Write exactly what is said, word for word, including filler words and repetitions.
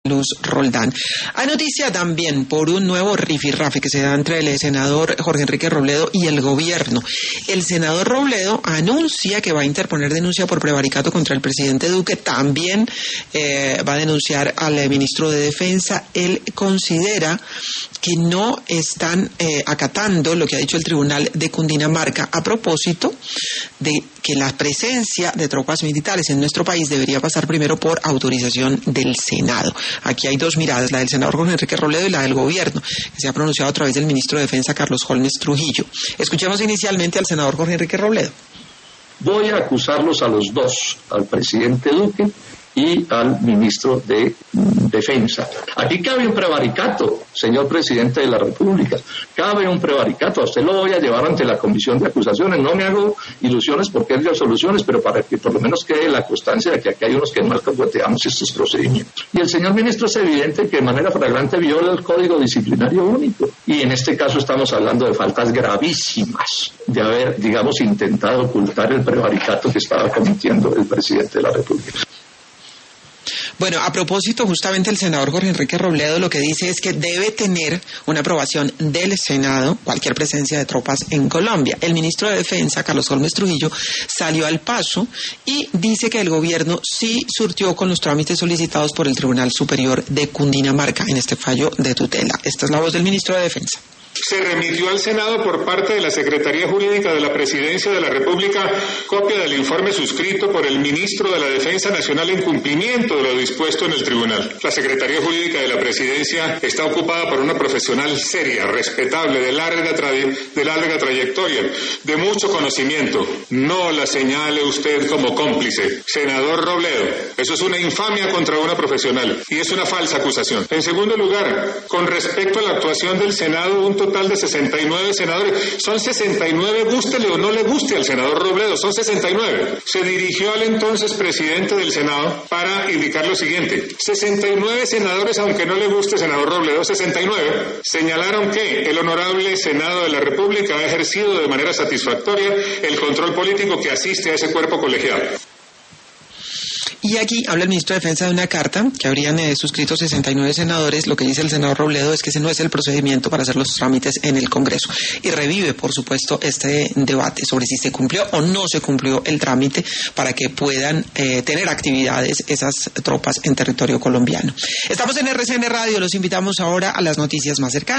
Luz Roldán. Hay noticia también por un nuevo rifirrafe que se da entre el senador Jorge Enrique Robledo y el gobierno. El senador Robledo anuncia que va a interponer denuncia por prevaricato contra el presidente Duque. También eh, va a denunciar al ministro de Defensa. Él considera que no están eh, acatando lo que ha dicho el Tribunal de Cundinamarca a propósito de que la presencia de tropas militares en nuestro país debería pasar primero por autorización del Senado. Aquí hay dos miradas, la del senador Jorge Enrique Robledo y la del gobierno, que se ha pronunciado a través del ministro de Defensa, Carlos Holmes Trujillo. Escuchemos inicialmente al senador Jorge Enrique Robledo. Voy a acusarlos a los dos, al presidente Duque y al ministro de Defensa. Aquí cabe un prevaricato, señor presidente de la República. Cabe un prevaricato. A usted lo voy a llevar ante la comisión de acusaciones. No me hago ilusiones porque es de soluciones, pero para que por lo menos quede la constancia de que aquí hay unos que mal capoteamos estos procedimientos. Y el señor ministro es evidente que de manera flagrante viola el Código Disciplinario Único. Y en este caso estamos hablando de faltas gravísimas de haber, digamos, intentado ocultar el prevaricato que estaba cometiendo el presidente de la República. Bueno, a propósito, justamente el senador Jorge Enrique Robledo lo que dice es que debe tener una aprobación del Senado cualquier presencia de tropas en Colombia. El ministro de Defensa, Carlos Holmes Trujillo, salió al paso y dice que el gobierno sí surtió con los trámites solicitados por el Tribunal Superior de Cundinamarca en este fallo de tutela. Esta es la voz del ministro de Defensa. Se remitió al Senado por parte de la Secretaría Jurídica de la Presidencia de la República copia del informe suscrito por el ministro de la Defensa Nacional en cumplimiento de lo dispuesto en el tribunal. La Secretaría Jurídica de la Presidencia está ocupada por una profesional seria, respetable, de larga, tra- de larga trayectoria, de mucho conocimiento. No la señale usted como cómplice. Senador Robledo, eso es una infamia contra una profesional y es una falsa acusación. En segundo lugar, con respecto a la actuación del Senado, un total de sesenta y nueve senadores. Son sesenta y nueve, gústele o no le guste al senador Robledo, son sesenta y nueve. Se dirigió al entonces presidente del Senado para indicar lo siguiente. sesenta y nueve senadores, aunque no le guste senador Robledo, sesenta y nueve, señalaron que el honorable Senado de la República ha ejercido de manera satisfactoria el control político que asiste a ese cuerpo colegiado. Y aquí habla el ministro de Defensa de una carta que habrían eh, suscrito sesenta y nueve senadores. Lo que dice el senador Robledo es que ese no es el procedimiento para hacer los trámites en el Congreso. Y revive, por supuesto, este debate sobre si se cumplió o no se cumplió el trámite para que puedan eh, tener actividades esas tropas en territorio colombiano. Estamos en R C N Radio, los invitamos ahora a las noticias más cercanas.